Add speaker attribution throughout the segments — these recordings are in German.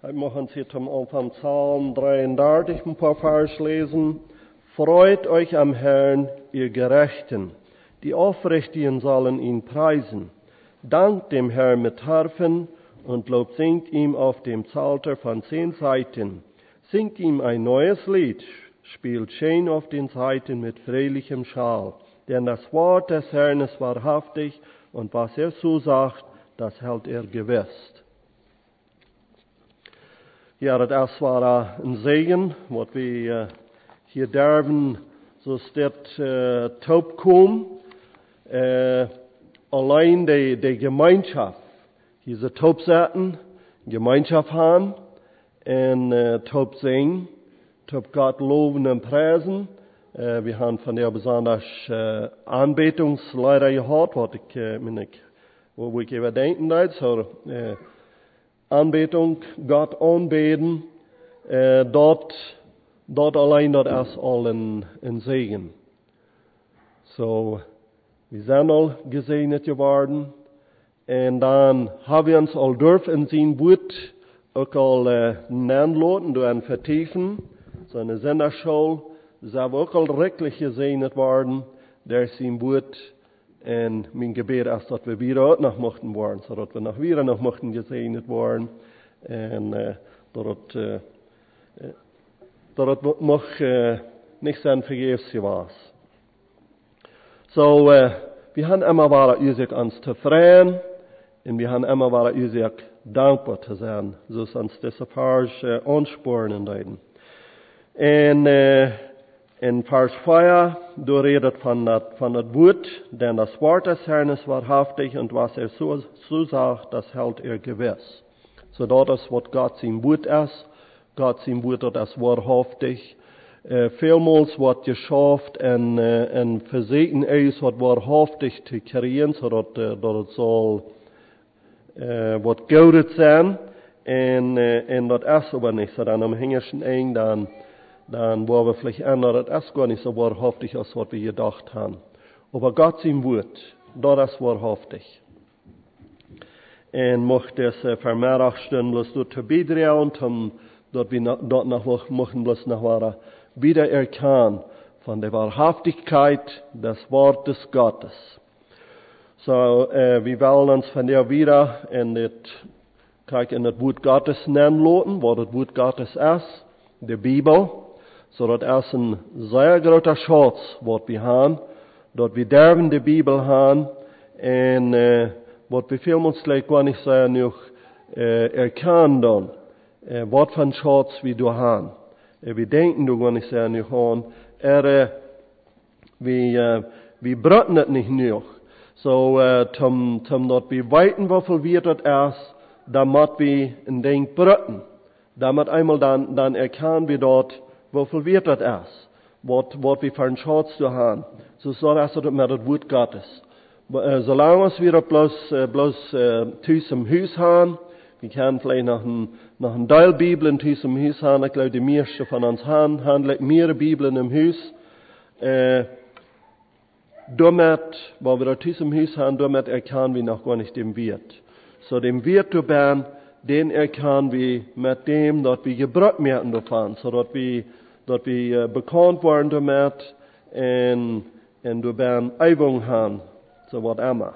Speaker 1: Wir machen Sie zum Anfang Psalm 33 ein paar Vers lesen. Freut euch am Herrn, ihr Gerechten. Die Aufrichtigen sollen ihn preisen. Dankt dem Herrn mit Harfen und Lob singt ihm auf dem Psalter von 10 Saiten. Singt ihm ein neues Lied, spielt schön auf den Saiten mit fröhlichem Schal. Denn das Wort des Herrn ist wahrhaftig und was er zusagt, das hält er gewiss. Ja, das war ein Segen, was wir hier dürfen, so steht taub kommen. Allein die Gemeinschaft, diese taub setzen, Gemeinschaft haben, und taub singen, taub Gott loben und preisen. Wir haben von der besonders Anbetungsleiter gehört, wo ich überdenken darf, so Anbetung, Gott anbeten, dort allein, dort ist all ein Segen. So, wir sind all gesegnet geworden, und dann haben wir uns all dürfen sein Wort auch all nennen durch ein Vertiefen, so eine Senderschule, sind wir auch all wirklich gesegnet worden, der sein Wort. Und mein Gebet ist, dass wir wieder auch noch möchten worden, so dass wir noch wieder noch möchten gesegnet worden. Und dass nicht sein vergebens war. So, wir haben immer wieder uns zu freuen, und wir haben immer wieder dankbar zu sein, so uns diese Vers anspornen deuten. Und in Vers 4, du redet von das Wort, denn das Wort des Herrn ist wahrhaftig und was er so sagt, das hält er gewiss. So das ist, was Gott sein Wort ist. Gott sein Wort ist wahrhaftig. Vielmals wird geschafft und versehen ist, was wahrhaftig zu kreieren, so dass es soll was Gutes sein. Und das ist aber nicht so. Dann am Hängerschen eng, dann wollen wir vielleicht ändern, das ist gar nicht so wahrhaftig, als was wir gedacht haben. Aber Gott sein Wort, das ist wahrhaftig. Und möchte es vermehrt stehen, bloß dort zu beitragen, dort wir dort noch machen, bloß noch wieder erkennen von der Wahrhaftigkeit des Wortes Gottes. So, wir wollen uns von der wieder in das Wort Gottes nennen lassen, was das Wort Gottes ist, die Bibel. So, das ist ein sehr großer Schatz, was wir haben. Dort wir dürfen die Bibel haben. Und was wir vielmals vielleicht gar nicht sehr noch erkennen dann. Was für ein Schatz wir haben. Wir denken da gar nicht sehr noch an. Wir brauchen es nicht noch. So, dort wir weiten, wofür wir dort ist, damit wir ein Ding brauchen. Damit einmal dann erkennen wir dort, wofür wir das ist, was wir für einen Schatz zu haben. So ist es mit dem Wort Gottes. Solange wir bloß Tüß im Haus haben, wir können vielleicht noch ein Teil Bibel in Tüß im Haus haben, ich glaube, die meisten von uns haben mehrere Bibeln im Haus. Damit, weil wir Tüß im Haus haben, damit erkennen wir noch gar nicht den Wert. So, den Wert zu werden, den erkennen wir mit dem, dass wir gebraucht werden davon, so dass wir bekannt worden damit und wir werden Übung haben, so was immer.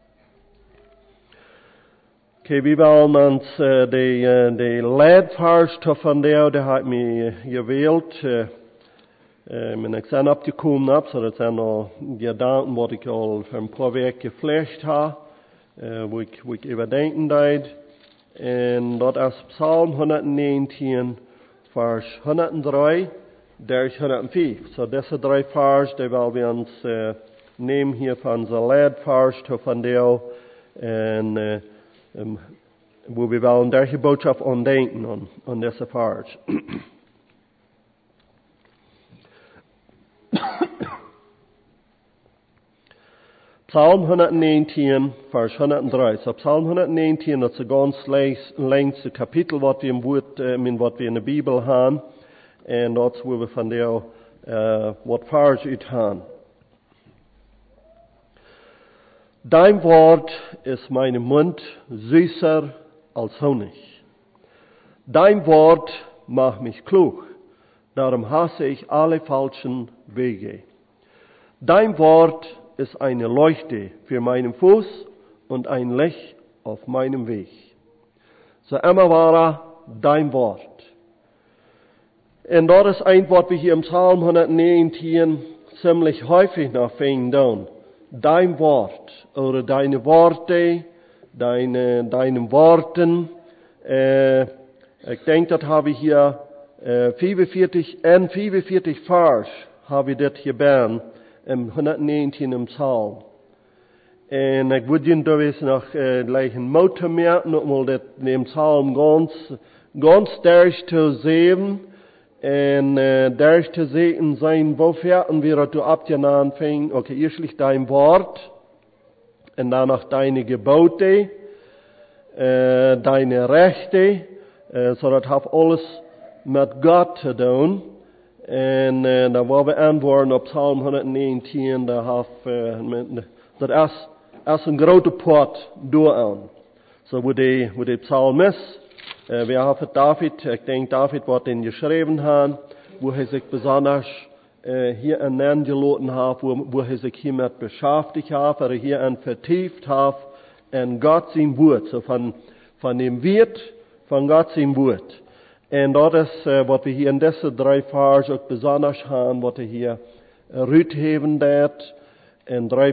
Speaker 1: Okay, wir wollen uns die Leitvers von der hat mir gewählt, wenn ich dann abgekommen habe, so das sind noch Gedanken, was ich all für ein paar Wochen geflasht habe, wo ich überdenken darf. Und das ist Psalm 119, Vers 103, der 105. So diese 3 Vers, die wollen wir uns nehmen hier von der Leitvers von der, und wo wir wollen diese Botschaft andenken an diese Vers. Psalm 119, Vers 103. So Psalm 119, das ist ein ganz längstes Kapitel, was wir was wir in der Bibel haben. Und dort, wo wir von der, was Vers ut haben. Dein Wort ist meinem Mund süßer als Honig. Dein Wort macht mich klug, darum hasse ich alle falschen Wege. Dein Wort ist eine Leuchte für meinen Fuß und ein Licht auf meinem Weg. So immer war dein Wort. Und dort ist ein Wort, wie hier im Psalm 119 ziemlich häufig noch finden. Dein Wort oder deine Worte, deinen Worten. Ich denke, das habe ich hier 45 Vers habe ich das hier beim im 119 im Psalm. Und ich würde Ihnen da noch gleich ein Motto merken, um das im Psalm ganz durch zu sehen. Und durch zu sehen sein, wofür wir du abgenahen fing. Okay, erstlich dein Wort, und danach deine Gebote, deine Rechte, so das hat alles mit Gott zu tun. Und da wollen wir antworten auf Psalm 119, da hat das ist ein großer Port durch. So wo der Psalm ist, wir haben David, ich denke David wird den geschrieben haben, wo er sich besonders hier angeloten hat, wo er sich hiermit beschäftigt hat, oder hier an vertieft hat, an Gott sein Wort, so von dem Wert von Gott sein Wort. Und das ist, was wir hier in diesen 3 Versen auch besonders haben, was wir hier rausheben wird, in drei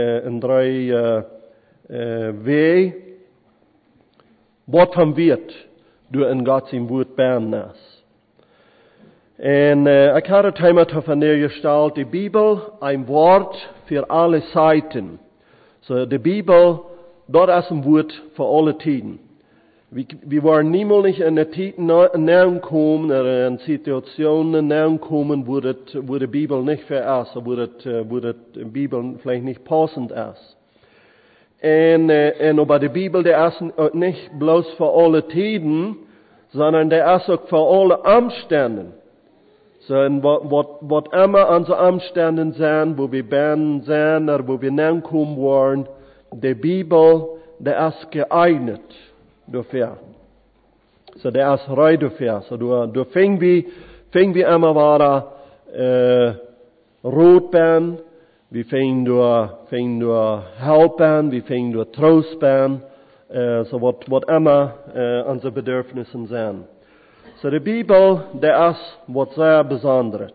Speaker 1: Wege, was vom Wert du in Gott sein Wort beherrschen hast. Und ich habe Thema von der Gestalt, die Bibel, ein Wort für alle Zeiten. So, die Bibel, dort ist ein Wort für alle Zeiten. Wir waren niemals nicht in der Zeit näher kommen, oder in Situationen näher kommen, wo die Bibel nicht für ist, wo die Bibel vielleicht nicht passend ist. Und aber die Bibel, der ist nicht bloß für alle Zeiten, sondern der ist auch für alle Umstände. So, was immer unsere Umstände sind, wo wir werden sind, oder wo wir näher kommen wollen, die Bibel, der ist geeignet dafür. So, der ist rein dafür. So, du fäng wie immer war Rotbahn, wir fäng du Helpen, wir fäng du Trostbahn, so was immer unsere Bedürfnisse sind. So, die Bibel, der ist was sehr Besonderes.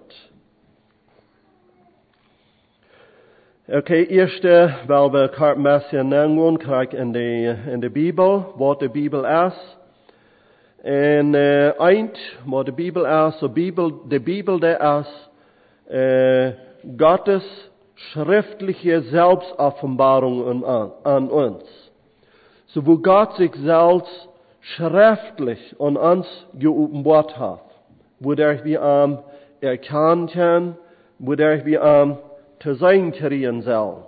Speaker 1: Okay, erste, weil wir ein bisschen nähen kriegen in die Bibel, was die Bibel ist. Und was die Bibel ist, die Bibel, der ist Gottes schriftliche Selbstoffenbarung an uns. So, wo Gott sich selbst schriftlich an uns geoffenbart hat, wodurch wir erkennen können, wodurch wir zu sein kriegen sollen.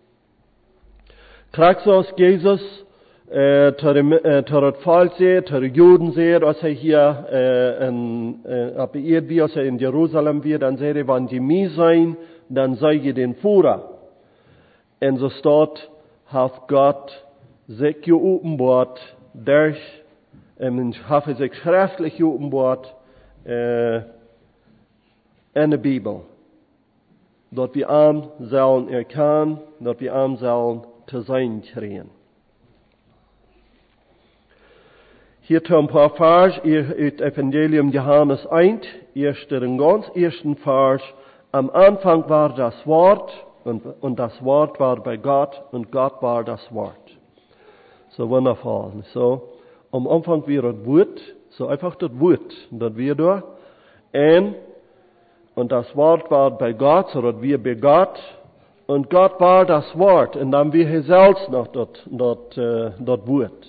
Speaker 1: Christus Jesus, zu dem Volk seht, zu den Juden seht, als hier wie als in Jerusalem wird, dann seht ihr, wenn die mir sein, dann sei ihr den Führer. Und so steht, hat Gott sich geoffenbart durch, hat sich schriftlich geoffenbart in der Bibel. Dort wir sollen erkennen, dort wir sollen zu sein kriegen. Hier ein paar Vers, aus Evangelium Johannes 1, den ganz ersten Vers. Am Anfang war das Wort, und das Wort war bei Gott, und Gott war das Wort. So wundervoll. So, am Anfang war das Wort, so einfach das Wort, das wir da. Und das Wort war bei Gott, so dass wir bei Gott, und Gott war das Wort, und dann wir selbst noch dort Wort.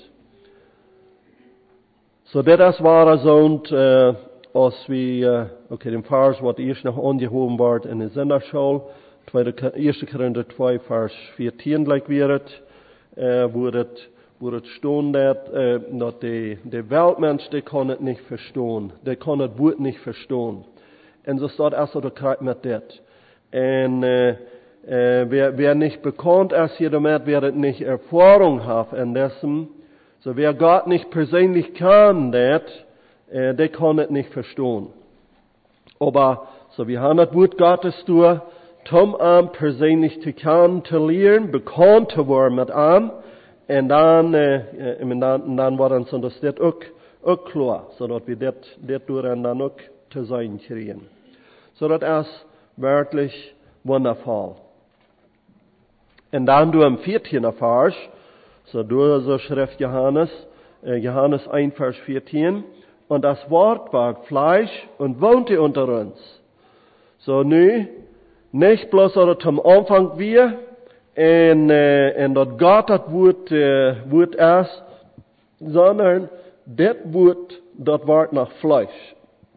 Speaker 1: So, das war so, und als wir, den Vers, was erst noch angehoben wird in der Senderschule, 1. Korinther 2, Vers 14, gleich wird, wo das stehen, dass der Weltmensch, der kann es nicht verstehen, der kann das Wort nicht verstehen. Und so steht erst so, kriegt mit das. Und wer nicht bekannt ist hier damit, wer nicht Erfahrung hat in dessen, so wer Gott nicht persönlich kann, die kann es nicht verstehen. Aber so wir haben das Wort Gottes durch, persönlich zu kennen, zu lernen, bekannt zu werden mit ihm, und dann war dann so, dass das auch klar, so dass wir das durch dann auch zu sein kriegen. So das ist wirklich wundervoll. Und dann du im 14. Vers, so durch so Schrift Johannes 1, Vers 14, und das Wort ward Fleisch und wohnte unter uns. So nu, nicht bloß oder zum Anfang wir, und dort Gott das Wort erst, sondern das Wort, dort ward nach Fleisch.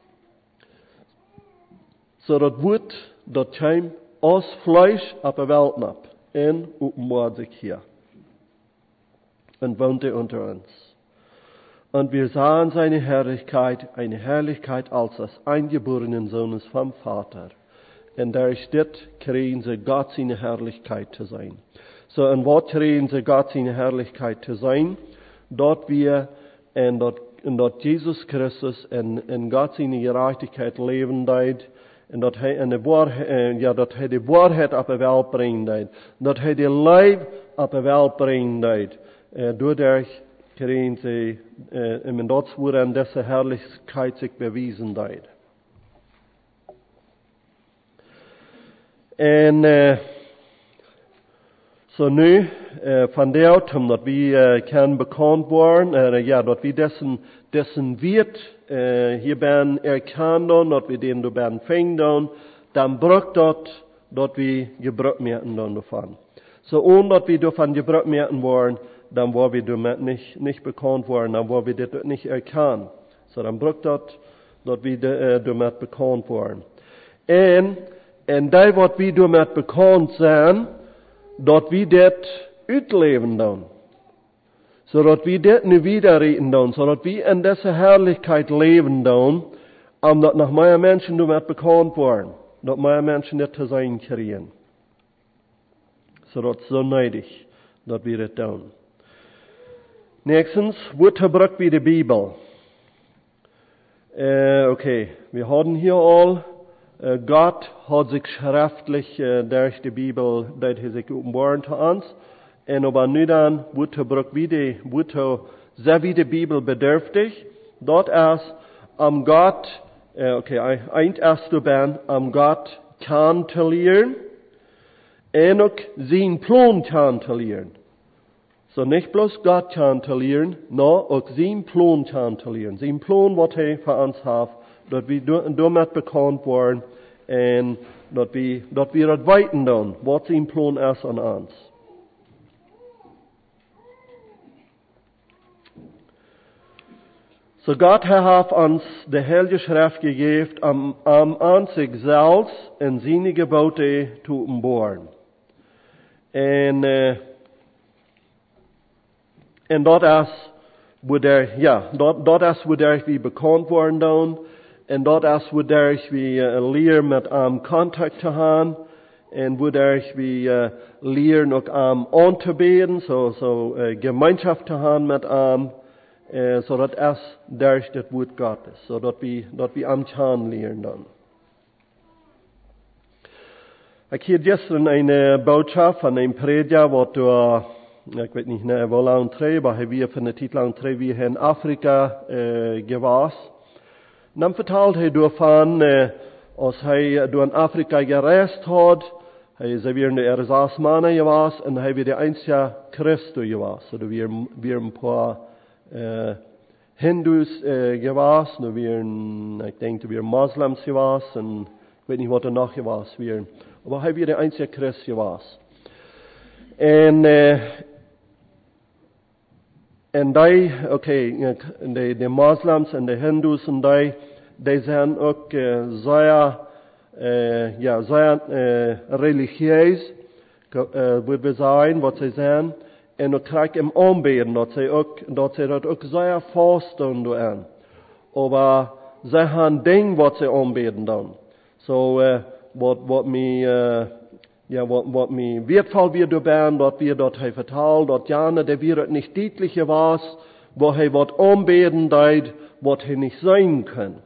Speaker 1: So das Wort, dort kam aus Fleisch ab der Welt ab, und offenbart sich hier. Und wohnte unter uns. Und wir sahen seine Herrlichkeit, eine Herrlichkeit als des eingeborenen Sohnes vom Vater. Und da steht, kriegen sie Gott seine Herrlichkeit zu sein. So, und was kriegen sie Gott seine Herrlichkeit zu sein? Dort wir, und dort Jesus Christus in Gott seine Gerechtigkeit leben deit, und dort er die Wahrheit auf die Welt bringen deit, dort er die Leib auf die Welt bringen deit. Dadurch kriegen sie, und dort wurde an dieser Herrlichkeit sich bewiesen deit. Und so nu, von der Autumn, dass wir können bekannt worden, dass wir dessen wird, hier ben erkannt, dass wir den du ben fingen, dann braucht dort, dass wir gebraucht werden davon. So, und dass wir davon gebraucht werden wollen, dann war wir damit nicht bekannt worden, dann war wir das nicht erkannt. So, dann braucht dort, dass wir damit bekannt worden. Und da, was wir damit bekannt sind, dass wir das utleben dann. So dass wir das nicht widerreden dann, so dass wir in dieser Herrlichkeit leben dann, dass noch mehr Menschen damit bekannt werden, dass mehr Menschen das zu sein kriegen. So dass so neidig, dass wir das tun. Nächstens, wozu braucht wir die Bibel? Okay, wir haben hier all, Gott hat sich schriftlich durch die Bibel, dass er sich offenbart zu uns. Und aber nu dann, wozu braucht wir die, wozu sehr wie die Bibel bedürftig? Dort ist Gott, ein erster Ben, Gott kann zu lernen, und auch sein Plan kann zu lernen. So nicht bloß Gott kann zu lernen, no, auch sein Plan kann zu lernen. Sein Plan, was er für uns hat, dass wir damit bekannt werden, und dass wir das weiten dann, was sein Plan ist an uns. So Gott hat uns die Heilige Schrift gegeben, an sich selbst in seine Gebote zu offenbaren. Und dort ist, wodurch wir bekannt worden dann, und dort ist, wodurch wir lernen, mit Kontakt zu haben, und wodurch wir lernen, auch anzubeten, so Gemeinschaft zu haben mit so dass es durch das Wort Gottes, so dass wir am Kern lernen dann. Ich habe gestern eine Botschaft von einem Prediger, ich weiß nicht, wo lang aber wir von der Zeit lang wir in Afrika gewesen. Und dann vertelt er davon, als er in Afrika gereist hat, er wir in der Ersatzmann gewesen, und er wir der einzige Christ gewesen. So wir ein paar Hindus gewesen, ich denke, wir Moslems gewesen, und ich weiß nicht, was noch gewesen. Aber er wir der einzige Christ gewesen. Und die Moslems und die Hindus und die sind auch sehr religiös, würde wir sagen, was sie sind. Und auch krieg im Anbeten, dass sie das auch sehr fast tun. Aber sie haben Dinge, was sie anbeten dann. So, was mir wertvoll wird dabei, dass wir dort vertalen, dass Jana, der wird nicht deutlicher was, wo was anbeten deit, was hij niet zijn kan.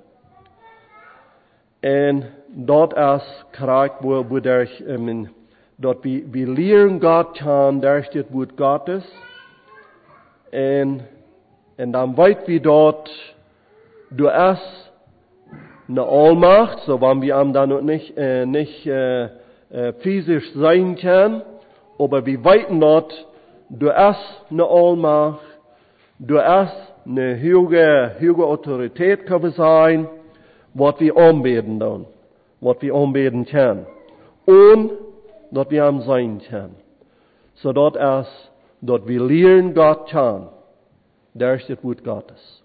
Speaker 1: En dat is krijg wo der, dat we leren God kan, daar is dit woord Gottes. En dan weet we dat du es eine Allmacht, so wann wir am dann nicht physisch sein können, aber wir wissen dort, du es eine Allmacht, du es eine höhere Autorität kann sein, was wir anbeten dann, was wir anbeten können, und dort wir am sein können. So dort es, dort wir lernen Gott kann, der ist das Wort Gottes.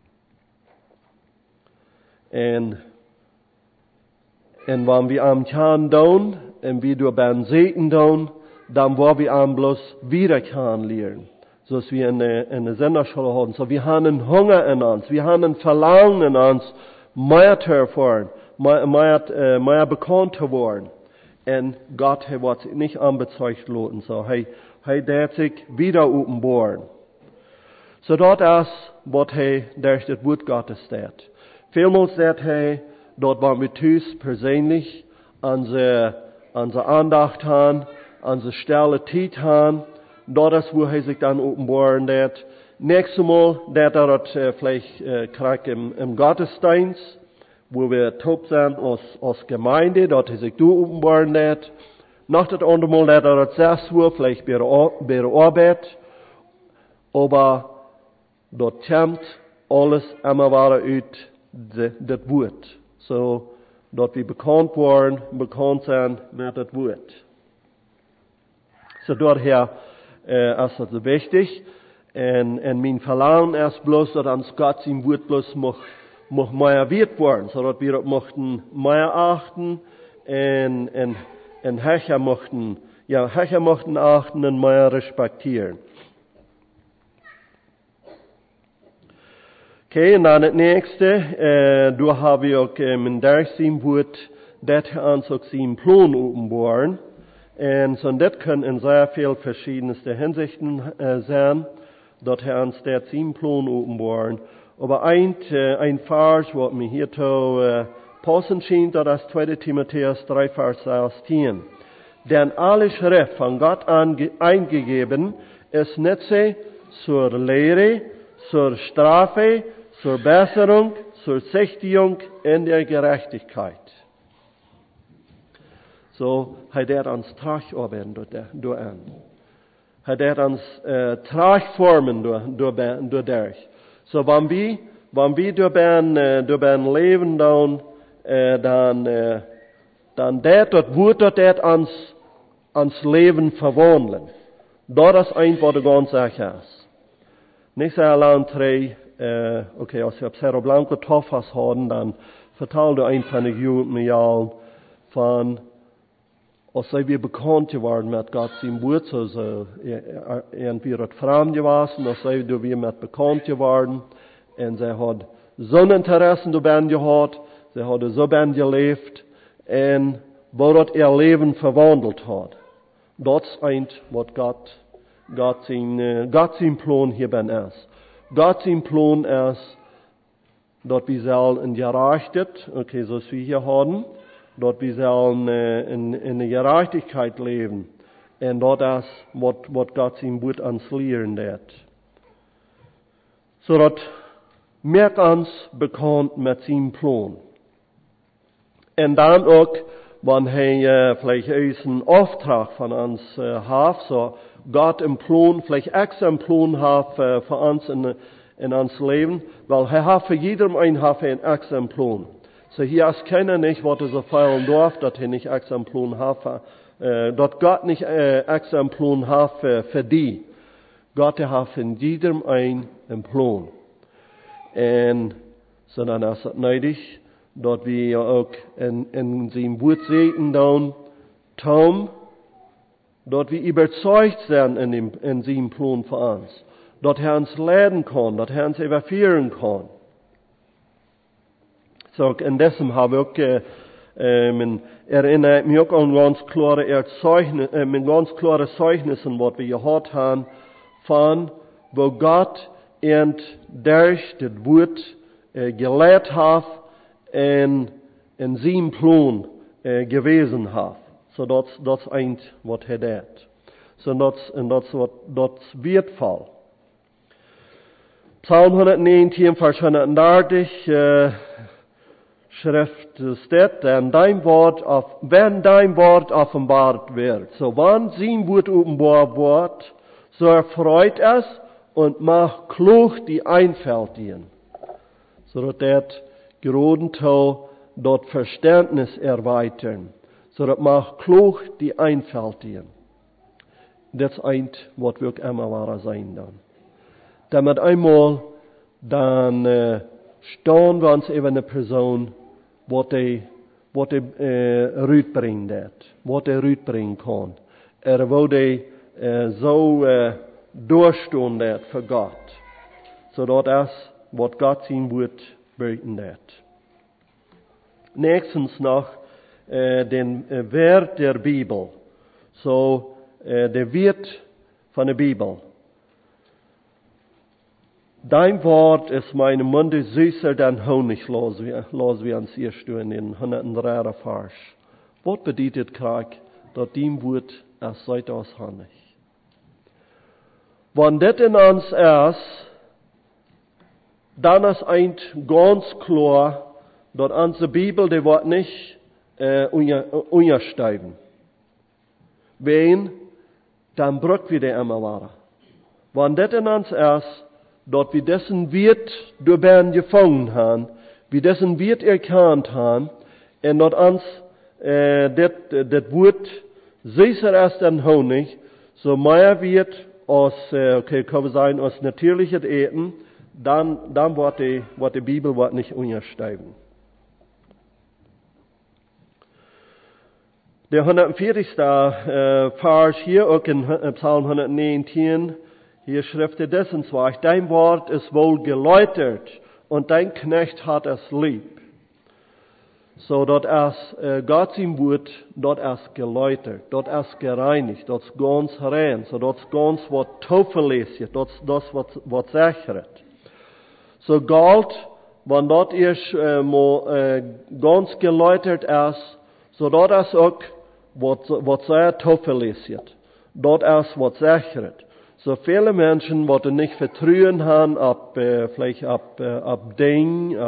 Speaker 1: En wanneer we am kan doen, en we door ben zeten doen, dan waar we am bloß wieder kan leren. Zoals we in de Senderschule hadden. So we haben einen Hunger in uns, we haben ein Verlangen in uns, mehr zu erfahren, mehr bekannt zu werden. En Gott hat sich nicht anbezeugt lassen, so hij deed sich wieder openbaren. So dort ist, was der ist das Wort Gottes steht. Vielmals sagt hij, dort waren wir thuis persönlich unsere Andacht haben, unsere Stelle Zeit haben. Dort ist, wo er sich dann offenbaren wird. Nächstes Mal, dort vielleicht krieg im Gottesdienst, wo wir top sind als Gemeinde, dort er sich du offenbaren wird. Noch das andere Mal, dort selbst wo, vielleicht bei der Arbeit. Aber dort kommt alles immer weiter uit das Wort. So, dort wir bekannt sind mit das Wort. So, daher ist das wichtig. Und mein Verlangen ist bloß, dass uns Gott sein Wort bloß noch mehr wird worden, so dass wir das möchten mehr achten und Herrscher möchten achten und mehr respektieren. Okay, en dan het nächste, du haben wir auch in der Sim Wort, das uns auch sein Plan offenbaren. Und so das können in sehr viel verschiedenste Hinsichten sein, dort uns der sein Plan offenbaren. Aber ein Vers, was mir hier zu passen scheint, das ist 2. Timotheus 3, Vers 16. Denn alle Schrift von Gott eingegeben ist nützlich zur Lehre, zur Strafe, zur Besserung, zur Züchtigung in der Gerechtigkeit. So, hat uns Tragarbeiten durch an. Hat uns Tragformen durch. So, wenn wir durch ein Leben dann dort wird ans Leben verwandeln. Das ist einfach die ganze Sache ist. Nicht sehr lang okay, als wir auf Cerro Blanco Toffas haben, dann vertalte ein von den Jugendlichen von, als wir bekannt geworden mit Gott sein Wort, also irgendwie hat fremd gewesen, als wir mit bekannt geworden, und sie hat so ein Interesse daran gehabt, sie hat so daran gelebt, und wo das ihr Leben verwandelt hat. Das ist eigentlich, was Gott sein Plan hierbei ist. Gott sein Plan ist, dass wir sollen in Gerechtigkeit, okay, so wie wir hier haben, dass wir sollen in der Gerechtigkeit leben. Und das ist, was Gott sein Wort uns lehren wird. So dass wir uns bekannt mit seinem Plan. Und dann auch, wenn er vielleicht einen Auftrag von uns hat, so Gott im Plan, vielleicht extra einen Plan hat für uns in uns Leben, weil er hat für jedem einen extra Plan. So hier ist keiner nicht, was er so feiern darf, dass er nicht extra einen Plan hat, dass Gott nicht extra einen Plan hat für die. Gott hat für jedem einen Plan. Und so dann ist es nötig, dass wir auch in seinem Wort sehen, Tom, dass wir überzeugt sind in seinem Plan für uns. Dass er uns leiden kann, dass er uns überführen kann. So, und deshalb habe ich auch, erinnere mich auch an ganz klare Zeugnissen, was wir gehört haben, von, wo Gott durch das Wort gelehrt hat en zijn plan gewesen hat. So dat is eind wat hij deed. So dat is wertvoll. Psalm 119, vers 130 schrift steht, wenn dein Wort offenbart wird. So wann sein Wort offenbar wird, so erfreut es und macht klug die Einfältigen. So dass das gerade dort Verständnis erweitern. So dass macht klug die Einfältigen. Das ist eins, was wirklich immer wahr sein dann. Damit einmal, dann stehen wir uns eben eine Person, was die rütbringen wird, was die rütbringen kann. Wo die so durchstehen wird für Gott. So dass das, was Gott sein wird, beten wird. Nächstens noch den Wert der Bibel. So, der Wert von der Bibel. Dein Wort ist meine Munde süßer denn Honig, los wir uns hier stehen in 103. Vers. Was bedeutet Krieg, dass dein Wort es seid aus Honig? Wenn das in uns ist, dann ist eins ganz klar, dass unsere Bibel, die wird nicht untersteigen. Wen, dann brückt wir die immer wahr. Wenn das in uns ist, dort wir dessen Wert durch Bern gefangen haben, wir dessen Wert erkannt haben, und dort uns das Wort süßer ist denn Honig, so mehr wird aus, können wir sagen, aus natürlichem Eten, dann wird die Bibel wird nicht untersteigen. Der 140. Vers hier, auch in Psalm 119, hier schrift er dessen zwar, dein Wort ist wohl geläutert und dein Knecht hat es lieb. So, dort ist Gott im Wort, dort ist geläutert, dort ist gereinigt, dort ist ganz rein, so dort ist ganz was zuverlässig, dort ist das, was sichert. So Gott, wenn dort ist ganz geläutert ist, so dort ist auch was sehr zuverlässig, dort ist was sichert. So viele Menschen, die nicht vertrauen haben, vielleicht ab Ding,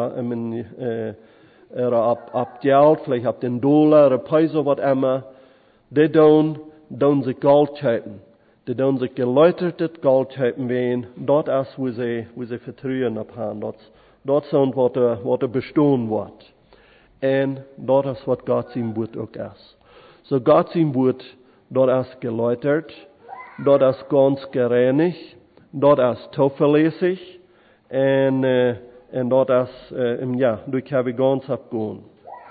Speaker 1: ab Geld, vielleicht ab den Dollar, oder Peso, was immer, die tun sich Gold schäpen. Die tun sich geläutertes Gold schäpen wehen. Dort ist, wo sie vertrauen haben. Dort sind, was bestehen wird. Und dort ist, was Gott sein Wort auch ist. So Gott sein Wort, dort ist geläutert, dort ist ganz gereinigt, dort ist zuverlässig, und dort ist, du kannst ganz abgehen.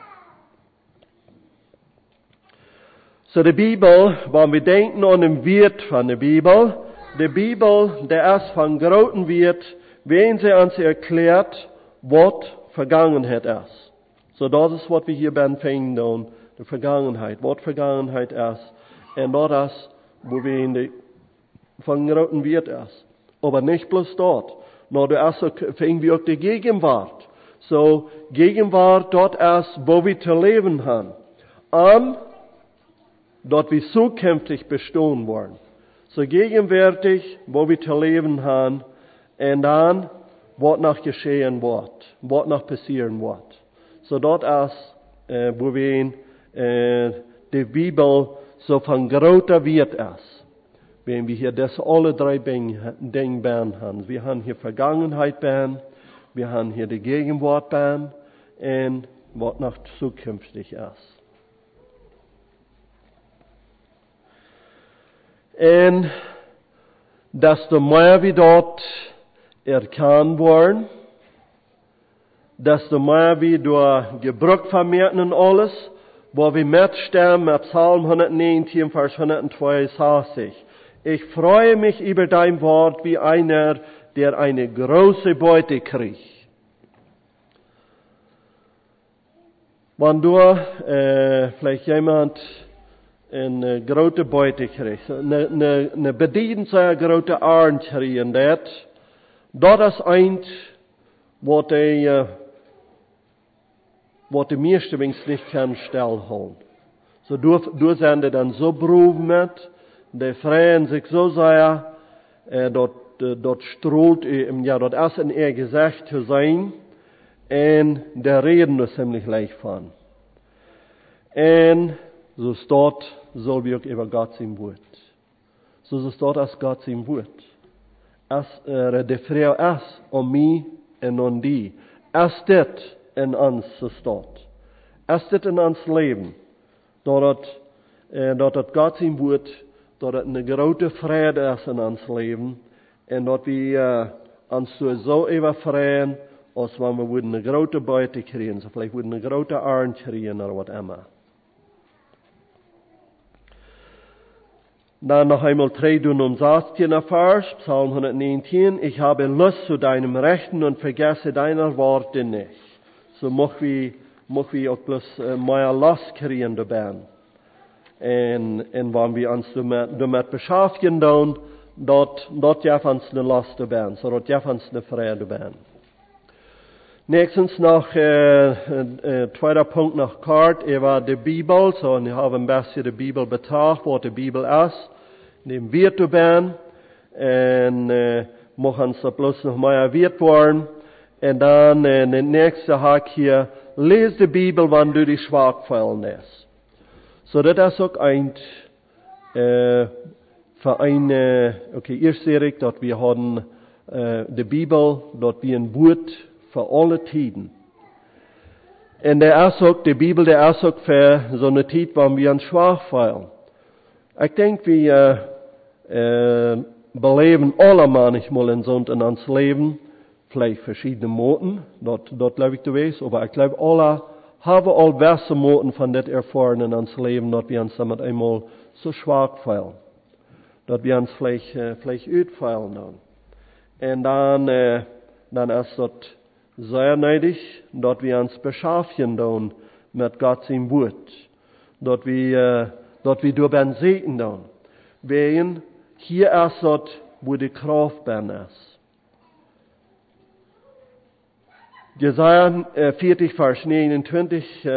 Speaker 1: So die Bibel, wenn wir denken an den Wert von der Bibel, der ist von großen Wert, wenn sie uns erklärt, was Vergangenheit ist. So das ist, was wir hier befinden an die Vergangenheit, was Vergangenheit ist, und dort ist, wo wir in die von großen Wert ist. Aber nicht bloß dort. Nur da ist finden wir auch die Gegenwart. So, Gegenwart dort ist, wo wir zu leben haben. Dort wir zukünftig bestehen wollen. So gegenwärtig, wo wir zu leben haben. Und dann, was noch geschehen wird. Was noch passieren wird. So dort ist, wo wir die Bibel so von großer Wert ist. Wenn wir hier das alle drei Dinge haben. Wir haben hier Vergangenheit, wir haben hier die Gegenwart und was noch zukünftig ist. Und desto mehr wir dort erkannt worden, desto mehr wir durch Gebrauch vermehren und alles, wo wir mitstimmen mit Psalm 119, Vers 162. Ich freue mich über dein Wort wie einer, der eine große Beute kriegt. Wenn du vielleicht jemand eine große Beute kriegt, eine bedienende große Arm kriegen, dort ist eins, wat de meeste wenigstens nicht kan stilhouden. So door zijn die dan zo beroeven met, die vrijen zich zo zeer, dat stroelt, dat is in ihr gezegd te zijn, en der reden er ziemlich leicht van. En so staat, soll wir auch über Gott sein Wort. So staat als Gott sein Wort. Als de Frau is om mij en om die. Als dit in ons staat. Als dit in ons leven. Dat het Gott sein Wort, dat het een grote vrede is in ons leven. En dat we ons zo even vrijen, als wanneer we een grote buiten krijgen. Zo vielleicht een grote arm krijgen, of wat immer. Dann noch einmal 3:16 Vers, Psalm 119. Ich habe Lust zu deinem Rechten und vergesse deiner Worte nicht. So mocht wir auch bloß mehr Lust kriegen dabei. Und wenn wir uns damit beschäftigen, dort gab uns eine Lust dabei, so dort gab uns eine Freude dabei. Nächstens noch, zweiter Punkt noch kort, über die Bibel. So, ich habe ein bisschen die Bibel betrachtet, was die Bibel ist. Dem wird du ben. Und, machen uns bloß noch mehr wird worden. Und dann, der nächste Hack hier, lese die Bibel, wenn du dich schwach fallen lässt. So, das ist auch ein, für eine, okay, ich sehe, dass wir haben, die Bibel, dort wie ein Wort, für alle Tiden. Und der ist auch, die Bibel, der ist auch für so eine Zeit, wo wir uns schwach fallen. Ich denke, wir beleben alle manchmal in uns Leben, vielleicht verschiedene Moten, dort glaube ich, du weißt, aber ich glaube, alle haben all beste Moten von das erfahren in uns Leben, dass wir uns damit einmal so schwach fallen. Dass wir uns vielleicht ausfallen dann. Und dann ist das sehr nötig, dass wir uns beschäftigen mit Gottes Wort. Dass wir dabei sehen dann. Weil hier ist das, wo die Kraft bin ist. Jesaja 40, Vers 29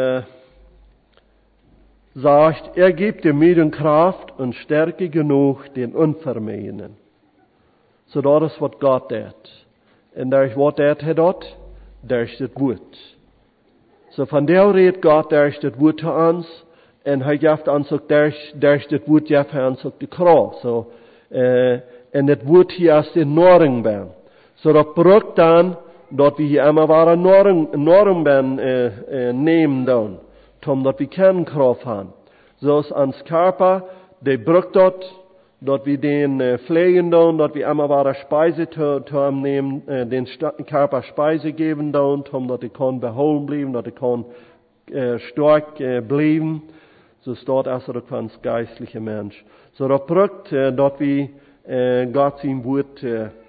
Speaker 1: sagt, gibt dem Müden Kraft und Stärke genug den Unvermähnen. So das ist, was Gott tut. Und durch was er dort, durch das Wort. So von der redet Gott durch das Wort zu uns, und er gibt uns auch durch das Wort gibt uns auch die Kraft. So, und das Wort hier ist die Nahrung ben. So das braucht dann, dass wir hier immer wahre Nahrung ben nehmen dann, dass wir keine Kraft haben. So ist uns Körper, der braucht dort, dass wir den pflegen dann, dass wir immer wahre Speise nehmen, den Körper Speise geben dann, dass die kann beholen bleiben, dass die kann stark bleiben. So steht also der ganz geistliche Mensch. So das braucht, dass wir Gott sein Wort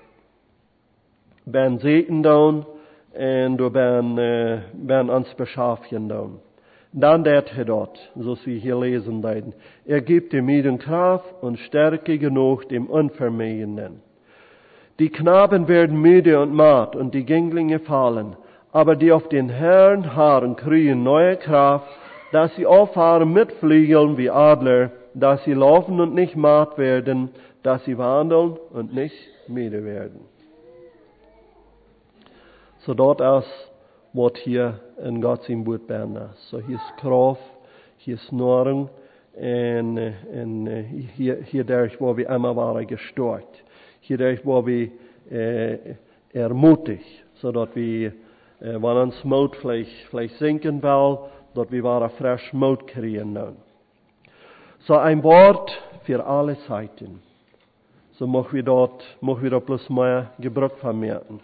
Speaker 1: ben sehen dann, und du ben uns beschäftigen dann. Dann der dort, so wie hier lesen werden. Gibt dem Müden Kraft und Stärke genug dem Unvermähenden. Die Knaben werden müde und matt und die Jünglinge fallen, aber die auf den Herrn harren, kriegen neue Kraft, dass sie auffahren mit Flügeln wie Adler, dass sie laufen und nicht matt werden, dass sie wandeln und nicht müde werden. So dort ist, was hier in Gottes Wort ben ist. So hier ist Kraft, hier ist Nahrung, und hier durch, wo wir immer waren gestärkt. Hier durch, wo wir ermutigt, so dass wir, wenn uns Mut vielleicht sinken will, dass wir waren frisch Mut kriegen dann. So ein Wort für alle Zeiten. So möchten wir dort bloß mehr Gebrauch vermehren.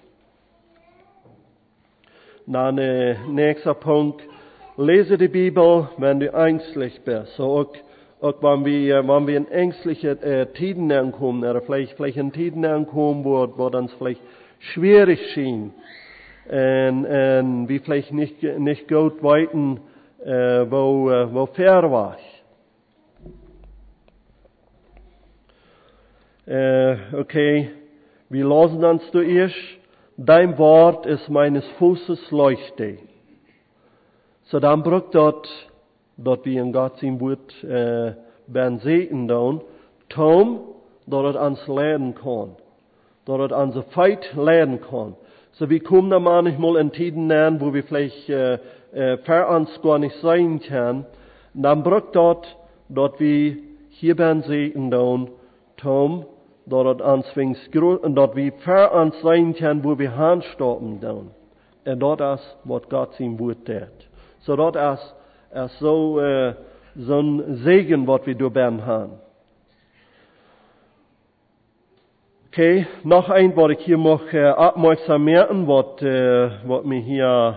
Speaker 1: Dann nächster Punkt, lese die Bibel, wenn du ängstlich bist. So auch wenn wir in ängstliche Tiden ankommen, oder vielleicht in Tiden ankommen, wo dann vielleicht schwierig schien, und wir vielleicht nicht gut weiten, wo fair war. Okay, wir lassen uns zuerst, dein Wort ist meines Fußes Leuchte. So dann braucht dort wie in Gott sein Wort ben Segen dann, Tom, dort ans lernen kann, dort ans Feit lernen kann. So wir kommen da manchmal in Tiden an, wo wir vielleicht für uns gar nicht sein können. Dann braucht dort wie hier ben Segen dann, Tom, dort ans dort wie für uns sein können, wo wir handstoppen dann. Und dort ist, was Gott sein Wort tät. So dort ist so ein Segen, was wir durch Ben haben. Okay, noch ein, was ich hier noch aufmerksam merken, was mir hier,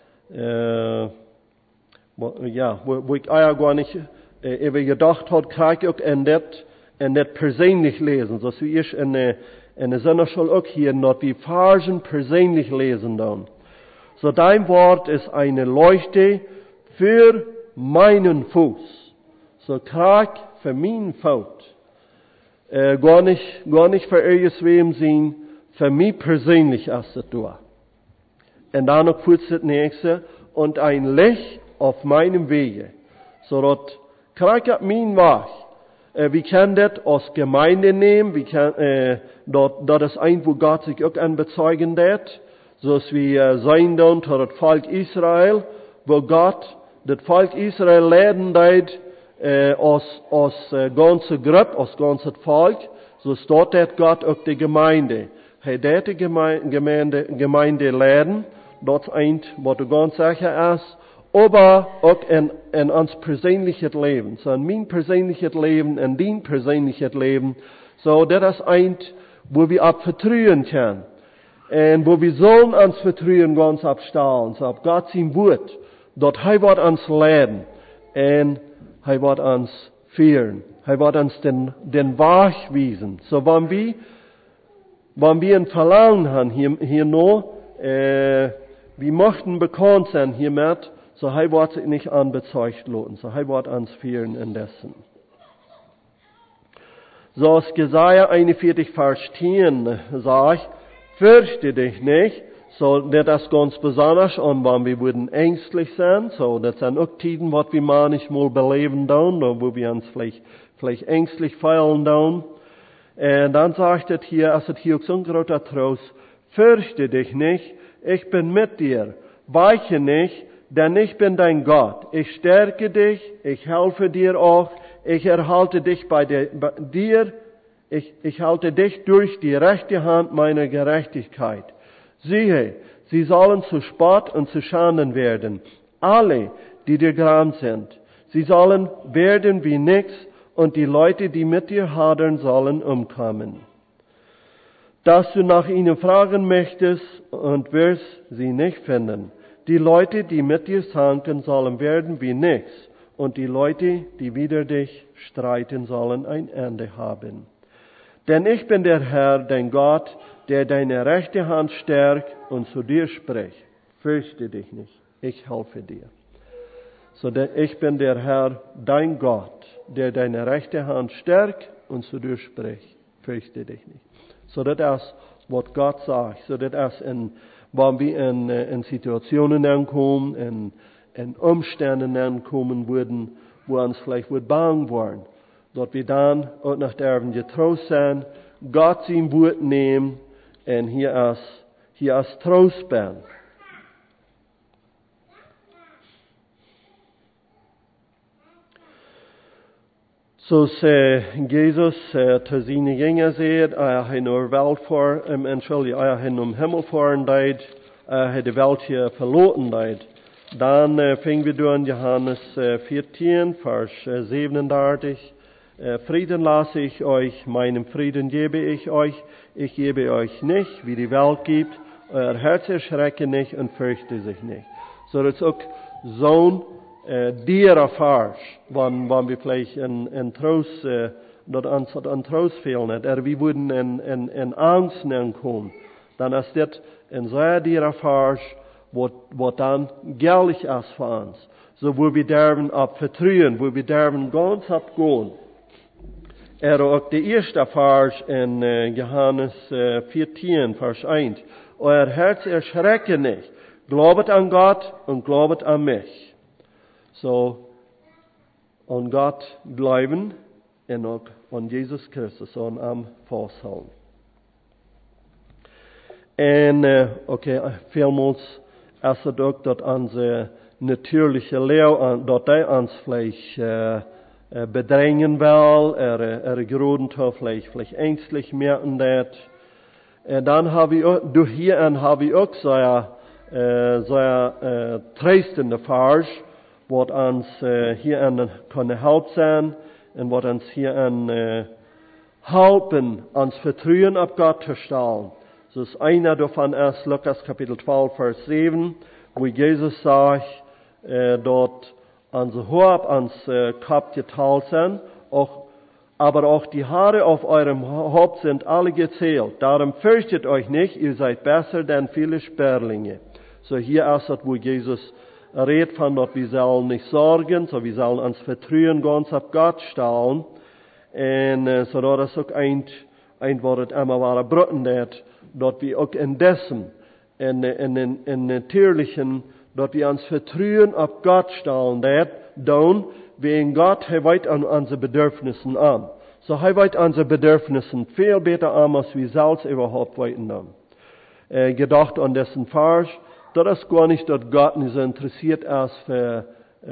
Speaker 1: wo ich eigentlich gar nicht über gedacht habe, kann ich auch in das persönlich lesen. So wie ich in der Sonderschule auch hier noch die Versen persönlich lesen dann. So dein Wort ist eine Leuchte für meinen Fuß. So Krag für meinen Fuß. Gar nicht für irgendwem sein, für mich persönlich ist das da. Und dann noch kurz das nächste, und ein Licht auf meinem Wege. So dort Krag ab mein Weg. Wir können das aus Gemeinde nehmen, wir können, dort ist ein, wo Gott sich auch anbezeugen wird. So dass wir sein dann zu das Volk Israel, wo Gott das Volk Israel leiden wird, aus ganze Gruppe, aus ganzes Volk, so steht Gott auch die Gemeinde. Hij deed die Gemeinde leiden, dat is eind wat de ganz sicher ist, aber auch in ons persönliches Leben. So in mein persönliches Leben, in dein persönliches Leben, so das ist eind, wo wir ab vertrauen können. Und wo wir sollen uns vertrauen, ganz abstellen, so ab Gott sein Wort, dort Hij wird uns leiden, und Hij wird uns führen. Hij wird uns den Weg wiesen. So wenn wir ein Verlangen haben, hier nur, wir möchten bekannt sein hiermit, so Hij wird sich nicht anbezeugt lassen, so Hij wird uns führen in dessen. So aus Jesaja 41, Vers 10 sagt, fürchte dich nicht, so das ganz besonders, und wenn wir würden ängstlich sein, so das sind auch Tiden, was wir manchmal beleben dann, wo wir uns vielleicht ängstlich fühlen dann. Und dann sagt es hier, als es hier auch so ein großer Trost, fürchte dich nicht, ich bin mit dir, weiche nicht, denn ich bin dein Gott. Ich stärke dich, ich helfe dir auch, ich erhalte dich bei dir, ich halte dich durch die rechte Hand meiner Gerechtigkeit. Siehe, sie sollen zu Spott und zu Schanden werden, alle, die dir gram sind. Sie sollen werden wie nix, und die Leute, die mit dir hadern, sollen umkommen. Dass du nach ihnen fragen möchtest und wirst sie nicht finden. Die Leute, die mit dir zanken, sollen werden wie nix, und die Leute, die wider dich streiten, sollen ein Ende haben. Denn ich bin der Herr, dein Gott, der deine rechte Hand stärkt und zu dir spricht. Fürchte dich nicht, ich helfe dir. So, ich bin der Herr, dein Gott, der deine rechte Hand stärkt und zu dir spricht. Fürchte dich nicht. So, das ist, was Gott sagt. So, das ist, wenn wir in Situationen ankommen, in Umständen ankommen würden, wo uns vielleicht bang waren, dort wir dann auch nach der getrost sein, Gott sein Wort nehmen, und hier ist Trost ben. So Jesus zu seinen Jüngern sagt, er nur Welt vor, er Himmel fahren deit, die Welt hier verloren deit. Dann fingen wir durch Johannes 14, Vers 37. Frieden lasse ich euch, meinen Frieden gebe ich gebe euch nicht, wie die Welt gibt. Euer Herz erschrecke nicht und fürchte sich nicht. So das ist auch so dir erfahrt, wenn wir vielleicht in Trost, dort an Trost fehlen, wir würden in Angst kommen, dann ist das ein sehr dir erfahrt, was dann gefährlich ist für uns. So, wo wir dürfen vertrauen, wo wir dürfen ganz abgehen. Auch die erste Vers in Johannes 14, Vers 1. euer Herz erschrecke nicht. Glaubet an Gott und glaubet an mich. So, an Gott glauben und auch an Jesus Christus und am Festhalten. Und, okay, vielmals ist es auch, dass unsere natürliche Lehre, dass die uns vielleicht bedrängen will, Grund vielleicht ängstlich merken dat. Dann habe ich, durch hierin habe ich auch so tröstende Vers, was uns hierin können helfen sein und was uns hierin helfen, uns Vertrauen auf Gott zu stellen. So ist einer davon ist Lukas Kapitel 12, Vers 7, wo Jesus sagt, dort unsere Haupt, ans Kopf geteilt sind, aber auch die Haare auf eurem Haupt sind alle gezählt. Darum fürchtet euch nicht, ihr seid besser denn viele Sperlinge. So hier ist es, wo Jesus redet von, dass wir sollen nicht sorgen, so wir sollen uns Vertrauen ganz auf Gott stellen. Und so dass es auch ein Wort immer war, brüten, dass wir auch in dessen, in natürlichen, dass wir uns Vertrauen auf Gott stellen, dann, wegen Gott, er weist an unsere Bedürfnisse an. So, er weist unsere Bedürfnisse viel besser an, als wir selbst überhaupt weiten an. Gedacht an dessen Vers, das ist gar nicht, dass Gott nicht so interessiert ist, für,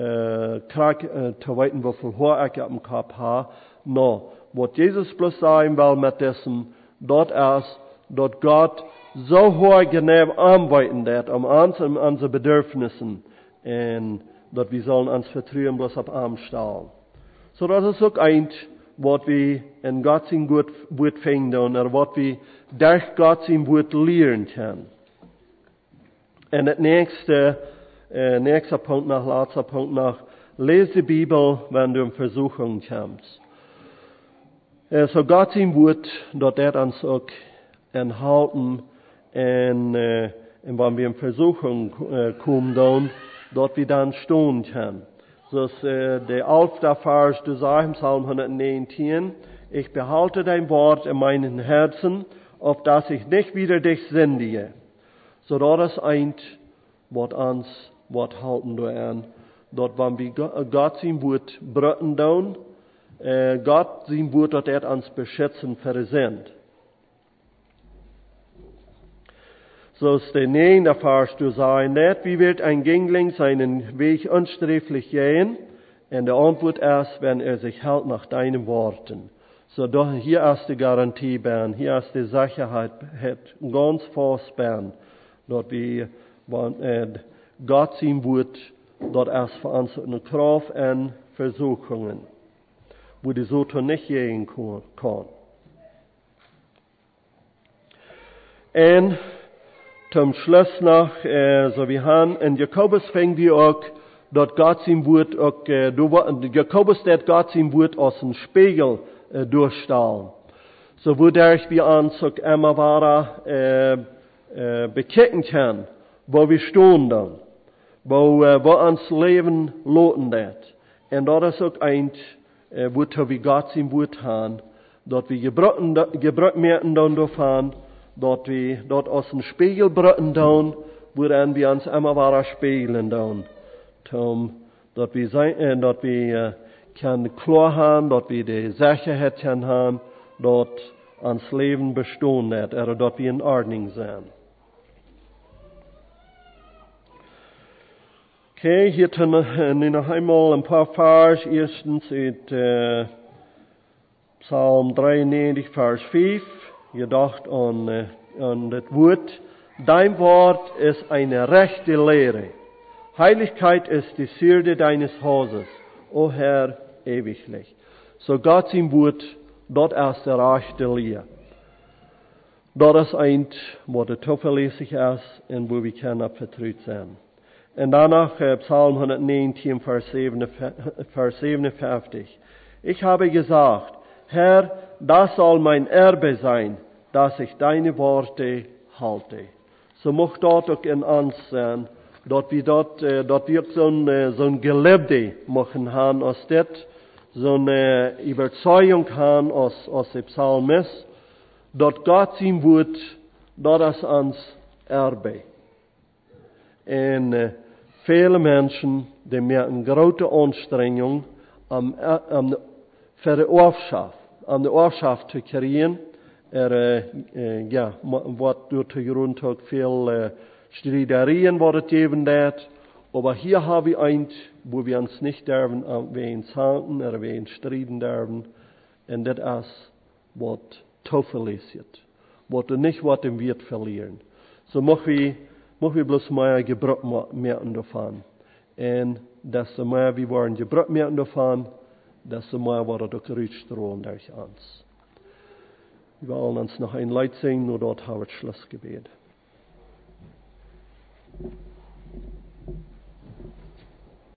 Speaker 1: zu weiten, wie viel Haar ich auf dem Kopf habe. No, was Jesus bloß sagen will mit dessen, das ist, dass Gott so hoch genau anweiten wird, unsere Bedürfnisse, und dass wir sollen uns Vertrauen bloß auf Arm stellen. So, das ist auch eins, was wir in Gott sein Wort finden, oder was wir durch Gott sein Wort lernen können. Und der nächste Punkt nach, letzter Punkt nach, lese die Bibel, wenn du in Versuchung kommst. So Gott sein Wort, dort uns auch enthalten, und wenn wir in Versuchung kommen, dann, dort wir dann stehen können. So ist der 11. Vers, du sagst im Psalm 119, ich behalte dein Wort in meinem Herzen, auf dass ich nicht wieder dich sündige. So das ist eins, was halten wir an. Dort, wenn wir Gott sein Wort brüten dann, Gott sein Wort, dort uns beschützen versendet. So ist der 9. Vers, du sagst nicht, wie wird ein Jüngling seinen Weg unsträflich gehen? Und der Antwort ist, wenn er sich hält nach deinen Worten. So, doch hier ist die Garantie, Ben. Hier ist die Sicherheit, ganz fest, Ben. Dort wie, Gott sein Wort, dort ist für uns eine Kraft und Versuchungen, wo die Satan nicht gehen kann. Und zum Schluss noch, so wir haben, in Jakobus fängt wir auch, dort Gott sein Wort auch, Jakobus, der Gott sein Wort aus dem Spiegel durchstellen. So, wodurch wir uns auch immer weiter bekicken können, wo wir stehen dann, wo uns Leben loten wird. Und dort ist auch eins, wo wir Gott sein Wort haben, dort wir gebrüht merken dann davon, dort aus dem Spiegel brüten dann, woran wir uns immer weiter spiegeln dann. Dort wir können klar haben, dort wir die Sicherheit können haben, dort ans Leben bestehen wird, oder dort wir in Ordnung sind. Okay, hier tun wir noch einmal ein paar Vers. Erstens in Psalm 93, Vers 5. Gedacht an das Wort. Dein Wort ist eine rechte Lehre. Heiligkeit ist die Zierde deines Hauses, o Herr, ewiglich. So Gott sein Wort, dort ist die rechte Lehre. Dort ist eins, wo der zuverlässig ist und wo wir können vertraut sein. Und danach Psalm 119, Vers 57. Ich habe gesagt, Herr, das soll mein Erbe sein, dass ich deine Worte halte. So muss dort auch in uns sein, dort wir so ein Gelebte machen haben aus das, so eine Überzeugung haben aus dem Psalmist, dort Gott sein Wort, dort ist uns Arbeit. En viele Menschen, die merken große Anstrengung für die Ortschaft zu kriegen. Wat door de grond ook veel Streiterien worden geben dat. Aber hier haben wir eins, wo wir uns nicht dürfen, wir uns halten, oder wir uns streiten dürfen. Und das ist, was Teufel ist. Was nicht, was wir wird verlieren. So muss wir bloß mehr Gebrauch machen davon. Und desto mehr wir wollen Gebrauch machen davon, desto mehr wird auch Rückstrom durch uns. Wir wollen uns noch ein Lied singen, nur dort haben wir das Schlussgebet.